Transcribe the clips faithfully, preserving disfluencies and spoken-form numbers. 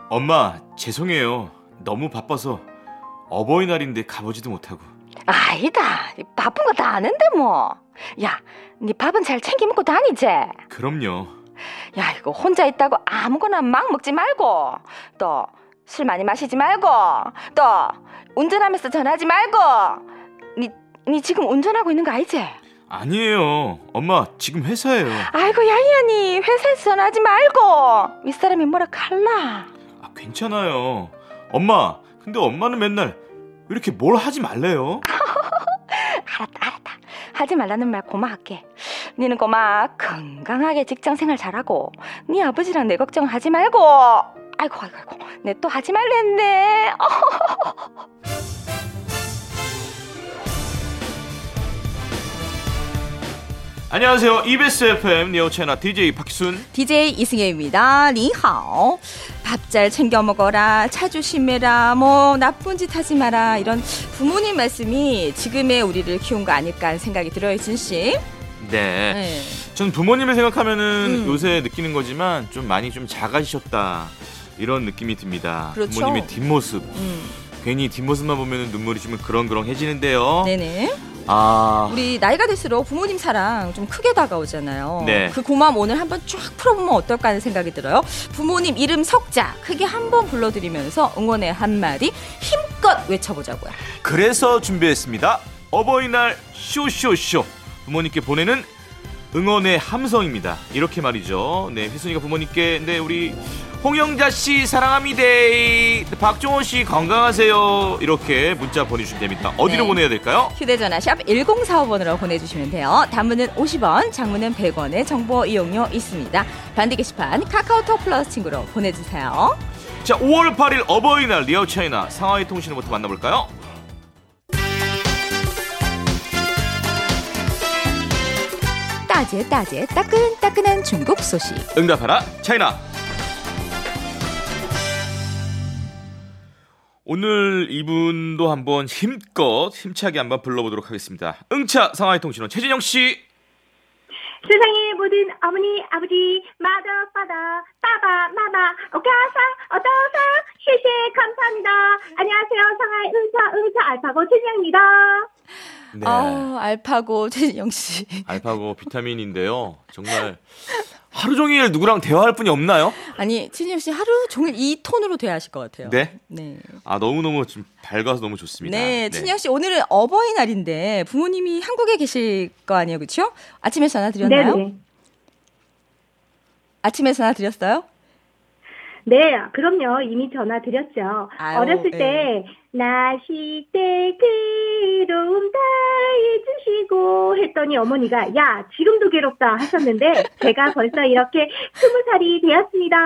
엄마, 죄송해요. 너무 바빠서 어버이날인데 가보지도 못하고. 아니다. 바쁜 거 다 아는데 뭐. 야, 네 밥은 잘 챙겨 먹고 다니지? 그럼요. 야, 이거 혼자 있다고 아무거나 막 먹지 말고, 또 술 많이 마시지 말고, 또 운전하면서 전화하지 말고. 니, 니 지금 운전하고 있는 거 알지? 아니에요. 엄마, 지금 회사예요. 아이고, 야이야, 니 회사에서 전화하지 말고. 윗사람이 뭐라 칼라. 아, 괜찮아요. 엄마, 근데 엄마는 맨날 왜 이렇게 뭘 하지 말래요? 알았다, 알았다. 하지 말라는 말 고마할게. 니는 고마 건강하게 직장생활 잘하고, 니 아버지랑 내 걱정하지 말고. 아이고, 아이고, 아이고. 내 또 하지 말랬네. 안녕하세요. 이비에스 에프엠 니오 채널 디제이 박희순, 디제이 이승혜입니다. 니하오. 밥 잘 챙겨 먹어라, 차 조심해라, 뭐 나쁜 짓 하지 마라, 이런 부모님 말씀이 지금의 우리를 키운 거 아닐까 하는 생각이 들어요, 진씨. 네. 네. 전 부모님을 생각하면은 음. 요새 느끼는 거지만 좀 많이 좀 작아지셨다, 이런 느낌이 듭니다. 그렇죠. 부모님의 뒷모습. 음. 괜히 뒷모습만 보면 눈물이 좀 그렁그렁해지는데요. 네네. 아, 우리 나이가 들수록 부모님 사랑 좀 크게 다가오잖아요. 네. 그 고마움 오늘 한번 쫙 풀어보면 어떨까 하는 생각이 들어요. 부모님 이름 석자 크게 한번 불러드리면서 응원의 한마디 힘껏 외쳐보자고요. 그래서 준비했습니다. 어버이날 쇼쇼쇼. 부모님께 보내는 응원의 함성입니다. 이렇게 말이죠. 네, 휘순이가 부모님께, 네, 우리 홍영자 씨 사랑합니다, 박종원 씨 건강하세요, 이렇게 문자 보내주시면 됩니다. 어디로 네. 보내야 될까요? 휴대전화 샵 일공사오 번으로 보내주시면 돼요. 단문은 오십 원, 장문은 백 원의 정보 이용료 있습니다. 반대 게시판 카카오톡 플러스 친구로 보내주세요. 자, 오월 팔일 어버이날 리얼 차이나 상하이 통신을부터 만나볼까요? 따제 따제 따끈따끈한 중국 소식. 응답하라 차이나. 오늘 이분도 한번 힘껏 힘차게 한번 불러보도록 하겠습니다. 응차 상하이 통신원 최진영 씨. 세상의 모든 어머니, 아버지, 마더, 파더, 빠바, 마마, 오카사, 어떠사, 쉐쉐, 감사합니다. 안녕하세요. 상하이 응차, 응차, 알파고 최진영입니다. 네. 아, 알파고 최진영 씨. 알파고 비타민인데요. 정말 하루 종일 누구랑 대화할 분이 없나요? 아니, 최진영 씨 하루 종일 이 톤으로 대하실 것 같아요. 네. 네. 아, 너무너무 좀 밝아서 너무 좋습니다. 네, 최진영 씨 오늘은 어버이날인데 부모님이 한국에 계실 거 아니에요, 그렇죠? 아침에 전화 드렸나요? 네네. 아침에 전화 드렸어요? 네, 그럼요. 이미 전화 드렸죠. 아유, 어렸을 네. 때 나시 때 괴로움 다 해주시고 했더니 어머니가 야 지금도 괴롭다 하셨는데 제가 벌써 이렇게 스무 살이 되었습니다.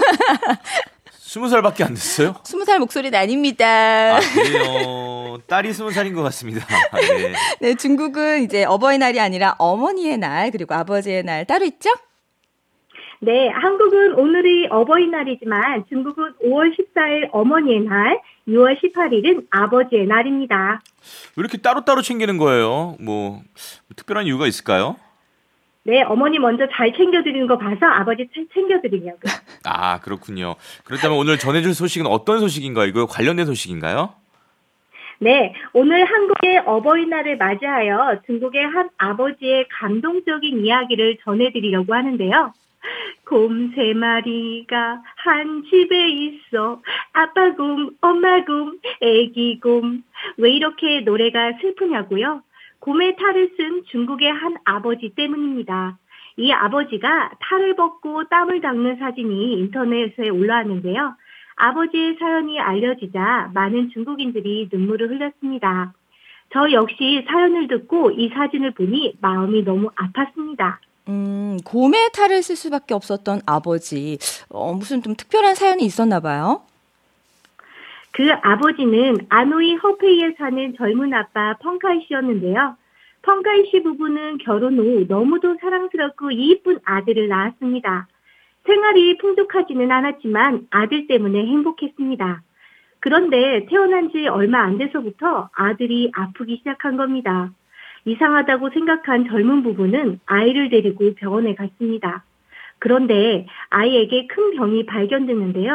스무 살밖에 안 됐어요? 스무 살 목소리는 아닙니다. 아, 그래요. 딸이 스무 살인 것 같습니다. 네. 네, 중국은 이제 어버이날이 아니라 어머니의 날 그리고 아버지의 날 따로 있죠? 네, 한국은 오늘이 어버이날이지만 중국은 오월 십사일 어머니의 날, 유월 십팔일은 아버지의 날입니다. 왜 이렇게 따로따로 챙기는 거예요? 뭐 특별한 이유가 있을까요? 네, 어머니 먼저 잘 챙겨드리는 거 봐서 아버지 잘 챙겨드리려고요. 아, 그렇군요. 그렇다면 오늘 전해줄 소식은 어떤 소식인가요? 이거 관련된 소식인가요? 네, 오늘 한국의 어버이날을 맞이하여 중국의 한 아버지의 감동적인 이야기를 전해드리려고 하는데요. 곰 세 마리가 한 집에 있어. 아빠 곰, 엄마 곰, 애기 곰. 왜 이렇게 노래가 슬프냐고요? 곰의 탈을 쓴 중국의 한 아버지 때문입니다. 이 아버지가 탈을 벗고 땀을 닦는 사진이 인터넷에 올라왔는데요. 아버지의 사연이 알려지자 많은 중국인들이 눈물을 흘렸습니다. 저 역시 사연을 듣고 이 사진을 보니 마음이 너무 아팠습니다. 음, 곰의 탈을 쓸 수밖에 없었던 아버지. 어, 무슨 좀 특별한 사연이 있었나 봐요? 그 아버지는 아노이 허페이에 사는 젊은 아빠 펑카이 씨였는데요. 펑카이 씨 부부는 결혼 후 너무도 사랑스럽고 이쁜 아들을 낳았습니다. 생활이 풍족하지는 않았지만 아들 때문에 행복했습니다. 그런데 태어난 지 얼마 안 돼서부터 아들이 아프기 시작한 겁니다. 이상하다고 생각한 젊은 부부는 아이를 데리고 병원에 갔습니다. 그런데 아이에게 큰 병이 발견됐는데요.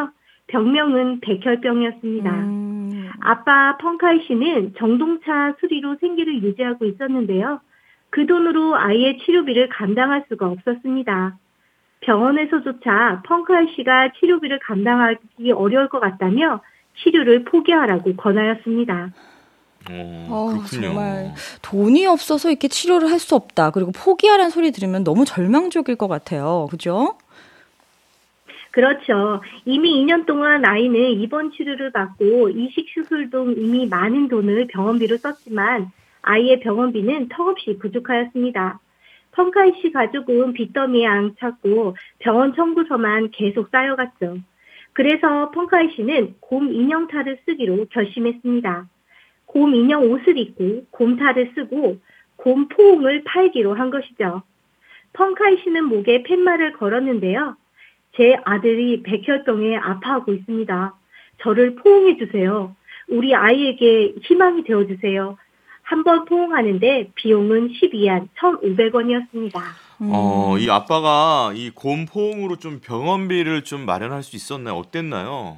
병명은 백혈병이었습니다. 음. 아빠 펑카이 씨는 정동차 수리로 생계를 유지하고 있었는데요. 그 돈으로 아이의 치료비를 감당할 수가 없었습니다. 병원에서조차 펑카이 씨가 치료비를 감당하기 어려울 것 같다며 치료를 포기하라고 권하였습니다. 어, 어, 그렇군요. 정말 돈이 없어서 이렇게 치료를 할 수 없다. 그리고 포기하라는 소리 들으면 너무 절망적일 것 같아요. 그죠? 그렇죠. 이미 이 년 동안 아이는 입원 치료를 받고 이식 수술 등 이미 많은 돈을 병원비로 썼지만 아이의 병원비는 턱없이 부족하였습니다. 펑카이 씨 가족은 빚더미에 앙찼고 병원 청구서만 계속 쌓여갔죠. 그래서 펑카이 씨는 곰 인형탈을 쓰기로 결심했습니다. 곰 인형 옷을 입고 곰탈을 쓰고 곰 포옹을 팔기로 한 것이죠. 펑카이 씨는 목에 팻말을 걸었는데요. 제 아들이 백혈병에 아파하고 있습니다. 저를 포옹해 주세요. 우리 아이에게 희망이 되어주세요. 한 번 포옹하는데 비용은 십이안 천오백 원이었습니다. 음. 어, 이 아빠가 이 곰 포옹으로 좀 병원비를 좀 마련할 수 있었나요? 어땠나요?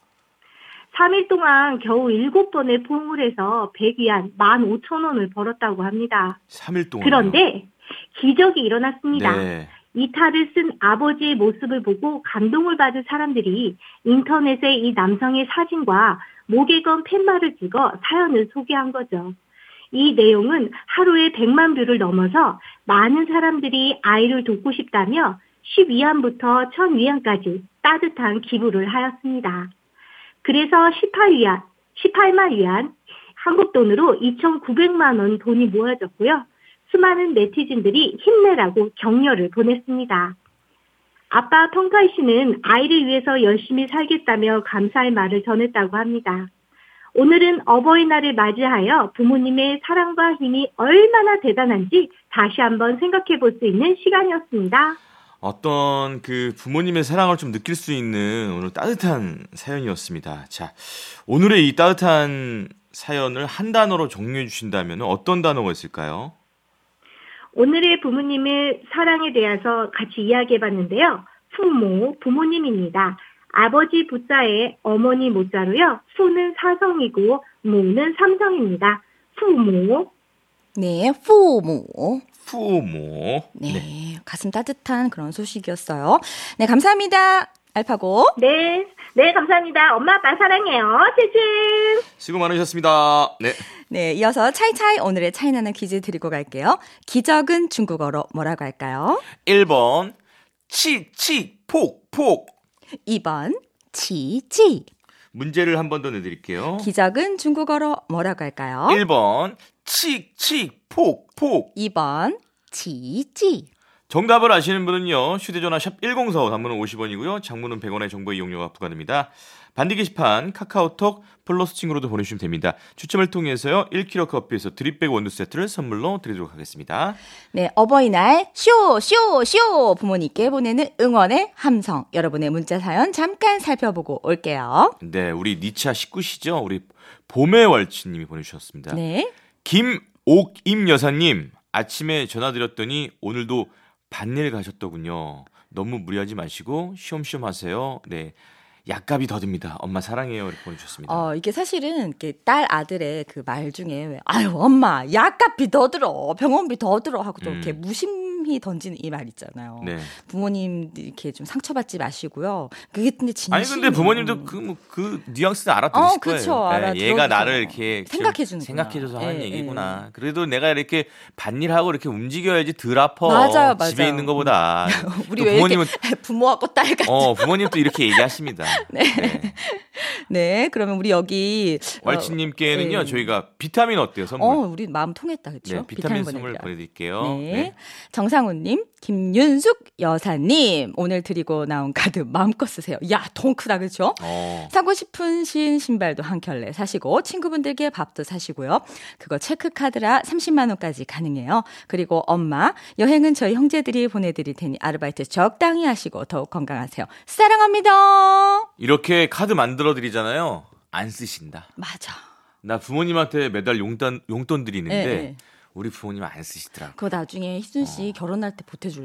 삼 일 동안 겨우 일곱 번의 포옹을 해서 백위안 만 오천 원을 벌었다고 합니다. 삼 일 동안. 그런데 기적이 일어났습니다. 네. 이 탈을 쓴 아버지의 모습을 보고 감동을 받은 사람들이 인터넷에 이 남성의 사진과 목에 건 팻말을 찍어 사연을 소개한 거죠. 이 내용은 하루에 백만 뷰를 넘어서 많은 사람들이 아이를 돕고 싶다며 십이안부터 천위안까지 따뜻한 기부를 하였습니다. 그래서 십팔위안, 십팔만 위안, 한국 돈으로 이천구백만 원 돈이 모아졌고요. 수많은 네티즌들이 힘내라고 격려를 보냈습니다. 아빠 펑카이 씨는 아이를 위해서 열심히 살겠다며 감사의 말을 전했다고 합니다. 오늘은 어버이날을 맞이하여 부모님의 사랑과 힘이 얼마나 대단한지 다시 한번 생각해 볼 수 있는 시간이었습니다. 어떤 그 부모님의 사랑을 좀 느낄 수 있는 오늘 따뜻한 사연이었습니다. 자, 오늘의 이 따뜻한 사연을 한 단어로 정리해 주신다면 어떤 단어가 있을까요? 오늘의 부모님의 사랑에 대해서 같이 이야기해 봤는데요.父母, 부모님입니다. 아버지 부자에 어머니 모자로요. 수는 사성이고 무는 삼성입니다.父母. 네, 부모. 부모. 네, 네, 가슴 따뜻한 그런 소식이었어요. 네, 감사합니다. 알파고. 네, 네, 감사합니다. 엄마 아빠 사랑해요. 찌찐. 수고 많으셨습니다. 네. 네, 이어서 차이차이 오늘의 차이나는 퀴즈 드리고 갈게요. 기적은 중국어로 뭐라고 할까요? 일 번 칙칙 폭폭. 이 번 치치. 문제를 한 번 더 내드릴게요. 기적은 중국어로 뭐라고 할까요? 일 번 칙칙 폭폭. 이 번 치치. 정답을 아시는 분은요. 휴대전화 샵 일공사오 단문은 오십 원이고요. 장문은 백 원의 정보 이용료가 부과됩니다. 반디 게시판 카카오톡 플러스 친구로도 보내주시면 됩니다. 추첨을 통해서요. 일 킬로그램 커피에서 드립백 원두 세트를 선물로 드리도록 하겠습니다. 네, 어버이날 쇼 쇼 쇼 부모님께 보내는 응원의 함성. 여러분의 문자 사연 잠깐 살펴보고 올게요. 네, 우리 니차 식구시죠? 우리 봄의 월치님이 보내주셨습니다. 네. 김옥임 여사님 아침에 전화드렸더니 오늘도 반일 가셨더군요. 너무 무리하지 마시고 쉬엄쉬엄 하세요. 네. 약값이 더 듭니다. 엄마 사랑해요. 이렇게 보내주셨습니다. 어, 이게 사실은 이렇게 딸 아들의 그 말 중에 왜, 아유 엄마 약값이 더 들어 병원비 더 들어 하고 또 음. 이렇게 무심히 던지는 이 말 있잖아요. 네. 부모님 이렇게 좀 상처받지 마시고요. 그게 근데 진심. 아니 근데 부모님도 그 뭐 그 뉘앙스를 알아들으실 어, 거예요. 그쵸. 네, 알아들어요. 얘가 나를 이렇게 생각해주는구나. 생각해줘서 하는 예, 얘기구나. 그래도 내가 이렇게 반일하고 이렇게 움직여야지 덜 아파. 맞아요, 맞아요. 집에 있는 것보다. 우리 또 왜 부모님은 이렇게 부모하고 딸 같은. 어 부모님 또 이렇게 얘기하십니다. 네. 네. 네, 그러면 우리 여기 왈치님께는요 어, 네. 저희가 비타민 어때요 선물? 어, 우리 마음 통했다, 그렇죠? 네, 비타민 선물 보내드릴게요. 네. 네. 정상훈님, 김윤숙 여사님, 오늘 드리고 나온 카드 마음껏 쓰세요. 야, 통 크다, 그렇죠? 어. 사고 싶은 신 신발도 한 켤레 사시고 친구분들께 밥도 사시고요. 그거 체크카드라 삼십만 원까지 가능해요. 그리고 엄마, 여행은 저희 형제들이 보내드릴 테니 아르바이트 적당히 하시고 더욱 건강하세요. 사랑합니다. 이렇게 카드 만들어 드리잖아요. 안 쓰신다. 맞아. 나 부모님한테 매달 용돈 용돈 드리는데 네, 네. 우리 부모님 안 쓰시더라고. 그거 나중에 희순 씨 어. 결혼할 때 보태주려고.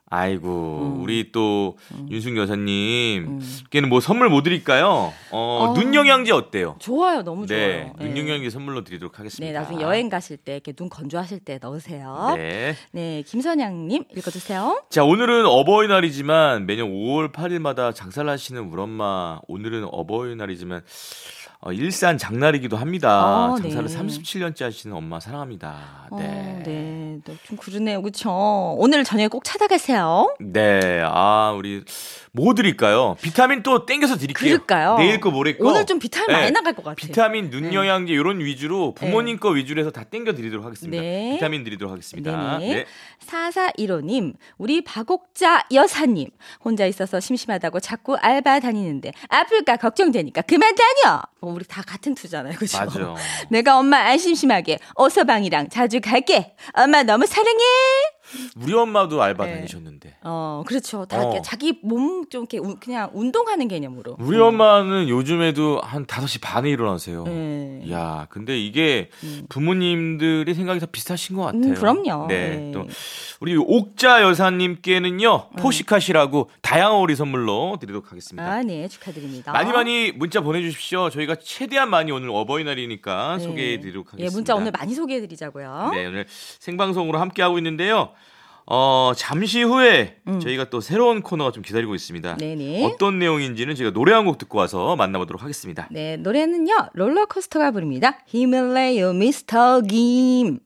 아이고 음. 우리 또 음. 윤숙 여사님께는 음. 뭐 선물 뭐 드릴까요? 어, 어. 눈 영양제 어때요? 좋아요, 너무 네, 좋아요. 눈 영양제 선물로 드리도록 네, 하겠습니다. 나중에 여행 가실 때 이렇게 눈 건조하실 때 넣으세요. 네. 네, 김선양님 읽어주세요. 자, 오늘은 어버이날이지만 매년 오월 팔일마다 장사를 하시는 우리 엄마, 오늘은 어버이날이지만 어, 일산 장날이기도 합니다. 어, 장사를 네. 삼십칠 년째 하시는 엄마 사랑합니다. 네. 어, 네, 네, 좀 그러네요, 그렇죠. 오늘 저녁에 꼭 찾아가세요. 네, 아, 우리 뭐 드릴까요? 비타민 또 땡겨서 드릴게요. 그럴까요? 내일 거 모레 거. 오늘 좀 비타민 네. 많이 나갈 것 같아요. 비타민, 눈 네. 영양제 이런 위주로 부모님 거 위주로 해서 다 땡겨 드리도록 하겠습니다. 네. 비타민 드리도록 하겠습니다. 네네. 네. 사사일오님, 우리 박옥자 여사님, 혼자 있어서 심심하다고 자꾸 알바 다니는데 아플까 걱정되니까 그만 다녀. 어, 우리 다 같은 투잖아요, 그죠? 맞아. 내가 엄마 안 심심하게 어서방이랑 자주 갈게. 엄마 너무 사랑해. 우리 엄마도 알바 네. 다니셨는데. 어, 그렇죠. 다 어. 이렇게 자기 몸 좀 이렇게 우- 그냥 운동하는 개념으로. 우리 음. 엄마는 요즘에도 한 다섯 시 반에 일어나세요. 네. 야, 근데 이게 음. 부모님들의 생각이 다 비슷하신 것 같아요. 음, 그럼요. 네. 네. 또 우리 옥자 여사님께는요 음. 포시카시라고 다양한 오리 선물로 드리도록 하겠습니다. 아, 네, 축하드립니다. 많이 많이 문자 보내주십시오. 저희가 최대한 많이 오늘 어버이날이니까 네. 소개해드리도록 하겠습니다. 예, 문자 오늘 많이 소개해드리자고요. 네, 오늘 생방송으로 함께 하고 있는데요. 어, 잠시 후에 음. 저희가 또 새로운 코너가 좀 기다리고 있습니다. 네네. 어떤 내용인지는 저희가 노래 한 곡 듣고 와서 만나보도록 하겠습니다. 네, 노래는요, 롤러코스터가 부릅니다. 힘을 내요, 미스터 김.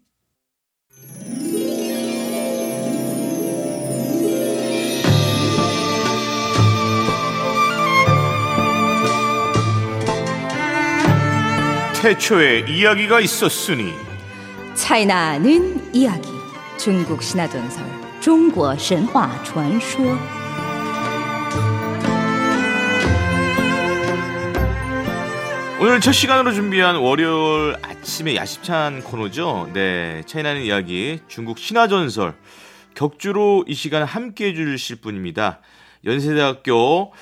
태초에 이야기가 있었으니 차이나는 이야기, 중국 신화전설, 중국神话传说. 오늘 첫 시간으로 준비한 월요일 아침의 야심찬 코너죠. 네, 차이나는 이야기 중국 신화전설 격주로 이 시간 함께해 주실 분입니다. 연세대학교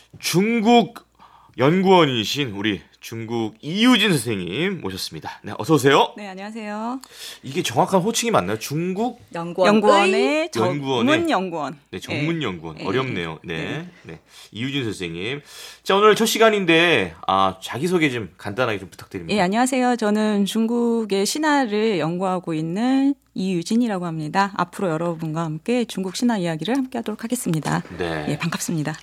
중국 연구원이신 우리 중국 이유진 선생님 모셨습니다. 네, 어서 오세요. 네, 안녕하세요. 이게 정확한 호칭이 맞나요? 중국 연구원. 연구원의 연구원의- 전문 연구원. 네, 전문 연구원. 네. 어렵네요. 네. 네. 네. 이유진 선생님. 자, 오늘 첫 시간인데 아, 자기소개 좀 간단하게 좀 부탁드립니다. 예, 안녕하세요. 저는 중국의 신화를 연구하고 있는 이유진이라고 합니다. 앞으로 여러분과 함께 중국 신화 이야기를 함께 하도록 하겠습니다. 네. 예, 반갑습니다.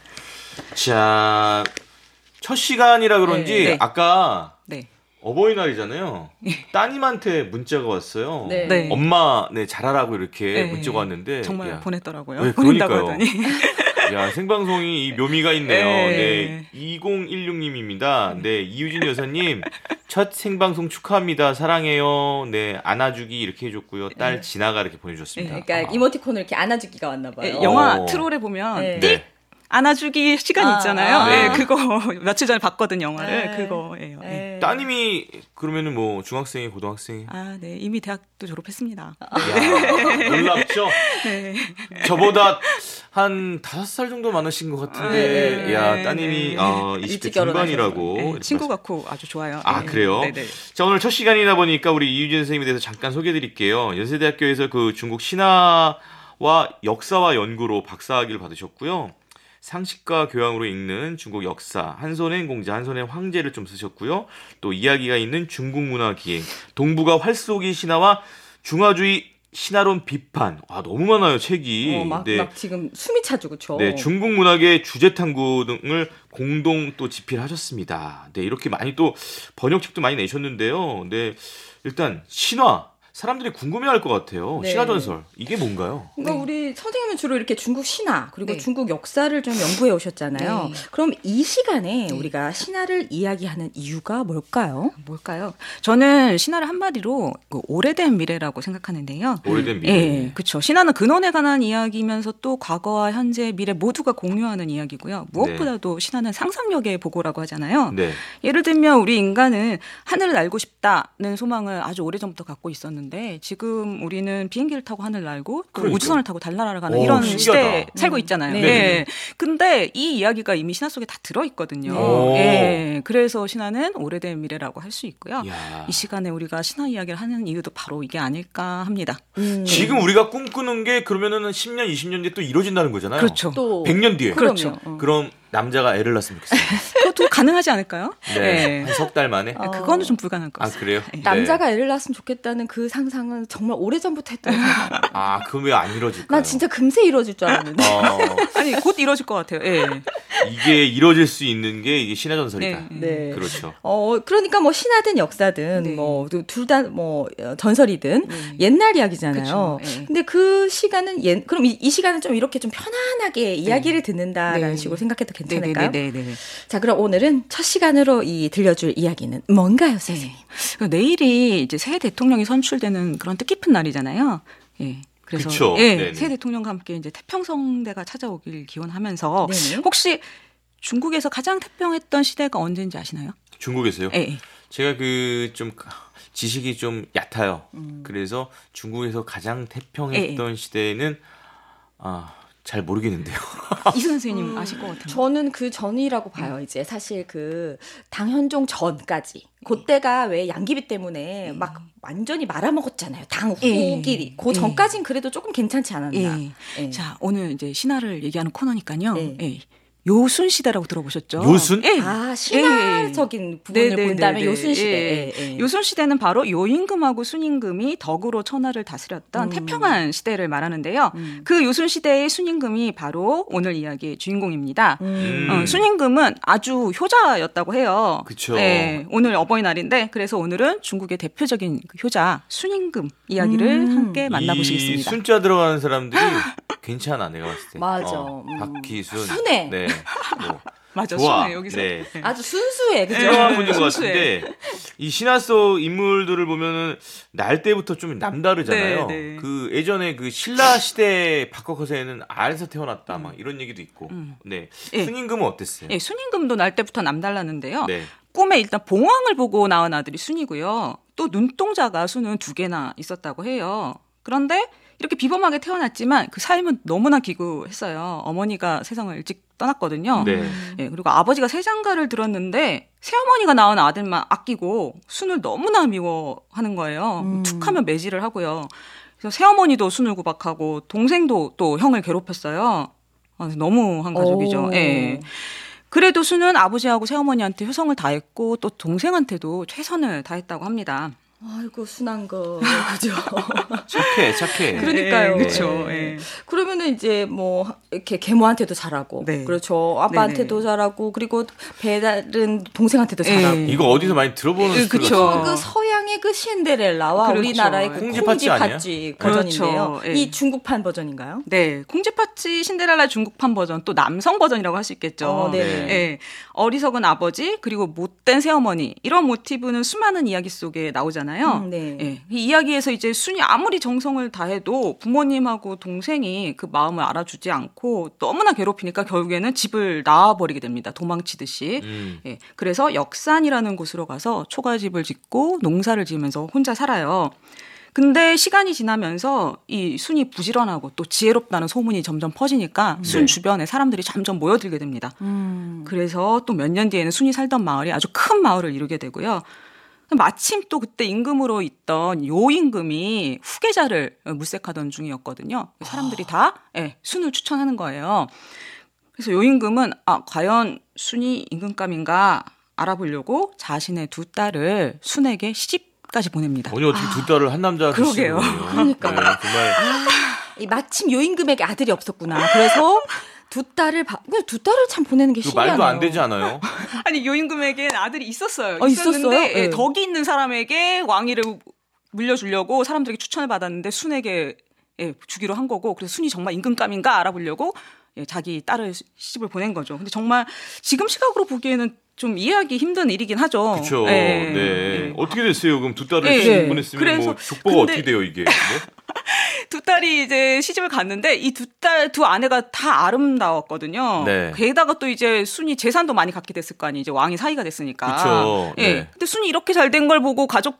자, 첫 시간이라 그런지 네, 네. 아까 네. 어버이날이잖아요. 따님한테 문자가 왔어요. 네. 네. 엄마, 네, 잘하라고 이렇게 네. 문자가 왔는데. 정말 야, 보냈더라고요. 네, 보낸다고 그러니까요. 하더니. 야, 생방송이 이 묘미가 있네요. 네. 네. 이공일육님입니다. 네, 이유진 여사님, 첫 생방송 축하합니다. 사랑해요. 네, 안아주기 이렇게 해줬고요. 딸 네. 진아가 이렇게 보내주셨습니다. 네, 그러니까 이모티콘을 이렇게 안아주기가 왔나 봐요. 예, 영화 어. 트롤에 보면 네. 네. 안아주기 시간 아, 있잖아요. 아. 네, 그거 며칠 전에 봤거든 영화를. 네. 그거예요. 예. 네. 따님이 그러면은 뭐 중학생이 고등학생이? 아, 네. 이미 대학도 졸업했습니다. 이야, 놀랍죠? 네. 저보다 한 다섯 살 정도 많으신 것 같은데, 네, 야, 네, 따님이 네. 어, 이십 대 일찍 중반이라고. 네, 이렇게 친구 말씀- 같고 아주 좋아요. 아, 네. 그래요? 네네. 자, 오늘 첫 시간이다 보니까 우리 이유진 선생님에 대해서 잠깐 소개해 드릴게요. 연세대학교에서 그 중국 신화와 역사와 연구로 박사학위를 받으셨고요. 상식과 교양으로 읽는 중국 역사, 한 손엔 공자, 한 손엔 황제를 좀 쓰셨고요. 또 이야기가 있는 중국 문화 기행, 동북아 활쏘기 신화와 중화주의 신화론 비판. 와, 너무 많아요, 책이. 어, 막, 네. 막 지금 숨이 차죠, 그쵸? 네, 중국 문학의 주제 탐구 등을 공동 또 집필하셨습니다. 네, 이렇게 많이 또 번역책도 많이 내셨는데요. 네, 일단 신화. 사람들이 궁금해할 것 같아요. 네. 신화전설. 이게 뭔가요? 그러니까 네. 우리 선생님은 주로 이렇게 중국 신화 그리고 네. 중국 역사를 좀 연구해 오셨잖아요. 네. 그럼 이 시간에 네. 우리가 신화를 이야기하는 이유가 뭘까요? 뭘까요? 저는 신화를 한마디로 그 오래된 미래라고 생각하는데요. 오래된 미래. 예, 그렇죠. 신화는 근원에 관한 이야기면서 또 과거와 현재, 미래 모두가 공유하는 이야기고요. 무엇보다도 신화는 상상력의 보고라고 하잖아요. 네. 예를 들면 우리 인간은 하늘을 알고 싶다는 소망을 아주 오래전부터 갖고 있었는데 있었는데 지금 우리는 비행기를 타고 하늘 날고 또 그러니까. 우주선을 타고 달나라를 가는 오, 이런 신기하다. 시대에 살고 있잖아요. 네. 예. 근데 이 이야기가 이미 신화 속에 다 들어있거든요. 오. 예. 그래서 신화는 오래된 미래라고 할 수 있고요. 야. 이 시간에 우리가 신화 이야기를 하는 이유도 바로 이게 아닐까 합니다. 음. 지금 우리가 꿈꾸는 게 그러면은 십 년, 이십 년 뒤에 또 이루어진다는 거잖아요. 그렇죠. 또 백 년 뒤에. 그렇죠. 그럼요. 어. 그럼 남자가 애를 낳았으면 좋겠어요. 그것도 가능하지 않을까요? 네. 예. 한 석 달 만에. 어. 그거는 좀 불가능할 것 아, 같습니다. 그래요? 예. 네. 남자가 애를 낳았으면 좋겠다는 그 상상은 정말 오래전부터 했던 상상. 아, 그럼 왜 안 이루어질까요? 난 진짜 금세 이루어질 줄 알았는데. 어, 아니 곧 이루어질 것 같아요. 예. 이게 이루어질 수 있는 게 이게 신화 전설이다. 네. 네. 그렇죠. 어, 그러니까 뭐 신화든 역사든 네. 뭐 둘 다 뭐 전설이든 네. 옛날 이야기잖아요. 그쵸. 네. 근데 그 시간은 옛 그럼 이, 이 시간은 좀 이렇게 좀 편안하게 이야기를 듣는다라는 네. 식으로 생각해도 괜찮을까요? 네네네. 자, 그럼 오늘은 첫 시간으로 이 들려줄 이야기는 뭔가요, 선생님? 네. 내일이 이제 새 대통령이 선출되는 그런 뜻깊은 날이잖아요. 예. 그래서 그쵸. 예, 네네. 새 대통령과 함께 이제 태평성대가 찾아오길 기원하면서 네네. 혹시 중국에서 가장 태평했던 시대가 언제인지 아시나요? 중국에서요? 예. 예. 제가 그 좀 지식이 좀 얕아요. 음. 그래서 중국에서 가장 태평했던 시대는 아, 잘 모르겠는데요. 이수 선생님 아실 것 같아요. 저는 그 전이라고 봐요. 이제 사실 그 당현종 전까지. 그때가 왜 양귀비 때문에 막 완전히 말아먹었잖아요. 당 예. 후기리. 그 예. 전까진 그래도 조금 괜찮지 않았나. 예. 예. 자, 오늘 이제 신화를 얘기하는 코너니까요. 네. 예. 요순 시대라고 들어보셨죠? 요순? 예. 아, 신화적인 부분을 네네네네. 본다면 요순 시대. 예. 예, 예. 요순 시대는 바로 요임금하고 순임금이 덕으로 천하를 다스렸던 음. 태평한 시대를 말하는데요. 음. 그 요순 시대의 순임금이 바로 오늘 이야기의 주인공입니다. 음. 음. 어, 순임금은 아주 효자였다고 해요. 그쵸. 네, 오늘 어버이날인데 그래서 오늘은 중국의 대표적인 그 효자 순임금 이야기를 음. 함께 이 만나보시겠습니다. 순자 들어가는 사람들이 괜찮아, 내가 봤을 때. 맞아. 어, 음. 박희순. 순해. 네. 뭐, 맞아, 좋아. 순해 여기서. 네. 네. 아주 순수해, 그죠? 훌륭한 분인 것 순수해. 같은데 이 신화 속 인물들을 보면은 날 때부터 좀 남다르잖아요. 네, 네. 그 예전에 그 신라 시대 박커서에는 알에서 태어났다 막 이런 얘기도 있고. 음. 네. 예. 순임금은 어땠어요? 예, 순임금도 날 때부터 남달랐는데요. 네. 꿈에 일단 봉황을 보고 낳은 아들이 순이고요. 또 눈동자가 순은 두 개나 있었다고 해요. 그런데 이렇게 비범하게 태어났지만 그 삶은 너무나 기구했어요. 어머니가 세상을 일찍 떠났거든요. 네. 예, 그리고 아버지가 세 장가를 들었는데 새어머니가 낳은 아들만 아끼고 순을 너무나 미워하는 거예요. 음. 툭하면 매질을 하고요. 그래서 새어머니도 순을 구박하고 동생도 또 형을 괴롭혔어요. 아, 너무한 가족이죠. 오. 예. 그래도 순은 아버지하고 새어머니한테 효성을 다했고 또 동생한테도 최선을 다했다고 합니다. 아이고, 순한 거. 그죠? 착해, 착해. 그러니까요. 그렇죠. 예. 그러면은 이제 뭐 이렇게 계모한테도 잘하고, 네. 그렇죠. 아빠한테도 네네. 잘하고, 그리고 배다른 동생한테도 잘하고. 예. 이거 어디서 많이 들어보는 예, 스토리 그쵸. 같아요. 그 서양의 그 신데렐라와 그렇죠. 우리나라의 그 콩쥐팥쥐 콩쥐팥쥐 버전인데요. 그렇죠. 예. 이 중국판 버전인가요? 네, 콩쥐팥쥐 신데렐라 중국판 버전 또 남성 버전이라고 할 수 있겠죠. 어, 네. 예, 어리석은 아버지 그리고 못된 새어머니 이런 모티브는 수많은 이야기 속에 나오잖아요. 음, 네. 예, 이 이야기에서 이제 순이 아무리 정성을 다해도 부모님하고 동생이 그 마음을 알아주지 않고 너무나 괴롭히니까 결국에는 집을 나와버리게 됩니다. 도망치듯이. 음. 예, 그래서 역산이라는 곳으로 가서 초가집을 짓고 농사를 지으면서 혼자 살아요. 근데 시간이 지나면서 이 순이 부지런하고 또 지혜롭다는 소문이 점점 퍼지니까 순 네. 주변에 사람들이 점점 모여들게 됩니다. 음. 그래서 또 몇 년 뒤에는 순이 살던 마을이 아주 큰 마을을 이루게 되고요. 마침 또 그때 임금으로 있던 요임금이 후계자를 물색하던 중이었거든요. 사람들이 다 예, 순을 추천하는 거예요. 그래서 요임금은 아, 과연 순이 임금감인가 알아보려고 자신의 두 딸을 순에게 시집까지 보냅니다. 아니 어떻게 두 딸을 한 남자한테 그러게요. 시집을 보내요? 그러니까요. 네, 정말 이 마침 요임금에게 아들이 없었구나. 그래서 두 딸을 바, 그냥 두 딸을 참 보내는 게 그 신기하네요. 말도 안 되지 않아요? 아니 요임금에겐 아들이 있었어요. 어, 있었는데 있었어요? 예, 네. 덕이 있는 사람에게 왕위를 물려주려고 사람들에게 추천을 받았는데 순에게 예, 주기로 한 거고 그래서 순이 정말 임금감인가 알아보려고 예, 자기 딸을 시집을 보낸 거죠. 근데 정말 지금 시각으로 보기에는 좀 이해하기 힘든 일이긴 하죠. 그렇죠. 예, 네. 예. 어떻게 됐어요? 그럼 두 딸을 예, 시집 예. 보냈으면 그래서 뭐 족보가 근데- 어떻게 돼요 이게? 네? 두 딸이 이제 시집을 갔는데 이 두 딸 두 아내가 다 아름다웠거든요. 네. 게다가 또 이제 순이 재산도 많이 갖게 됐을 거 아니에요. 이제 왕이 사이가 됐으니까. 그쵸. 예. 네. 근데 순이 이렇게 잘 된 걸 보고 가족들이 기,